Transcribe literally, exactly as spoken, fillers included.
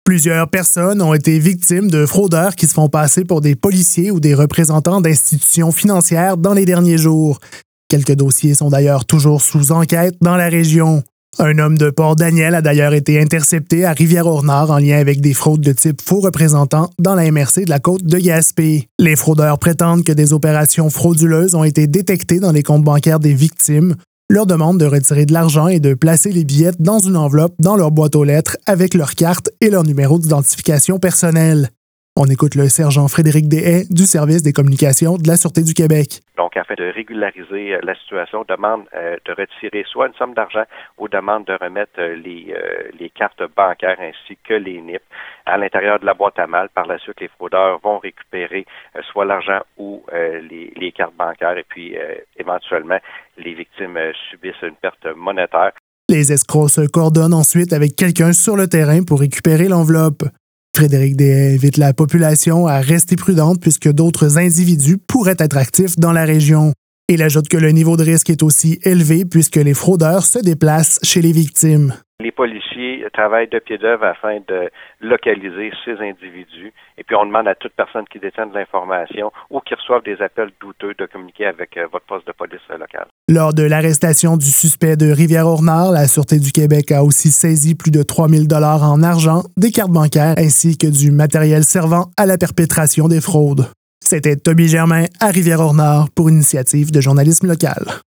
Plusieurs personnes ont été victimes de fraudeurs qui se font passer pour des policiers ou des représentants d'institutions financières dans les derniers jours. Quelques dossiers sont d'ailleurs toujours sous enquête dans la région. Un homme de Port-Daniel a d'ailleurs été intercepté à Rivière-au-Nord en lien avec des fraudes de type faux représentant dans la M R C de la côte de Gaspé. Les fraudeurs prétendent que des opérations frauduleuses ont été détectées dans les comptes bancaires des victimes, leur demandent de retirer de l'argent et de placer les billettes dans une enveloppe dans leur boîte aux lettres avec leur carte et leur numéro d'identification personnelle. On écoute le sergent Frédéric Deshaies du Service des communications de la Sûreté du Québec. Donc, afin de régulariser la situation, on demande euh, de retirer soit une somme d'argent ou demande de remettre euh, les, euh, les cartes bancaires ainsi que les N I P à l'intérieur de la boîte à mal. Par la suite, les fraudeurs vont récupérer euh, soit l'argent ou euh, les, les cartes bancaires et puis euh, éventuellement, les victimes euh, subissent une perte monétaire. Les escrocs se coordonnent ensuite avec quelqu'un sur le terrain pour récupérer l'enveloppe. Frédéric Deshaies invite la population à rester prudente puisque d'autres individus pourraient être actifs dans la région. Il ajoute que le niveau de risque est aussi élevé puisque les fraudeurs se déplacent chez les victimes. Les policiers travaillent de pied d'œuvre afin de localiser ces individus. Et puis, on demande à toute personne qui détient de l'information ou qui reçoive des appels douteux de communiquer avec euh, votre poste de police euh, local. Lors de l'arrestation du suspect de Rivière-au-Nord, la Sûreté du Québec a aussi saisi plus de trois mille dollars en argent, des cartes bancaires ainsi que du matériel servant à la perpétration des fraudes. C'était Toby Germain à Rivière-au-Nord pour Initiative de journalisme local.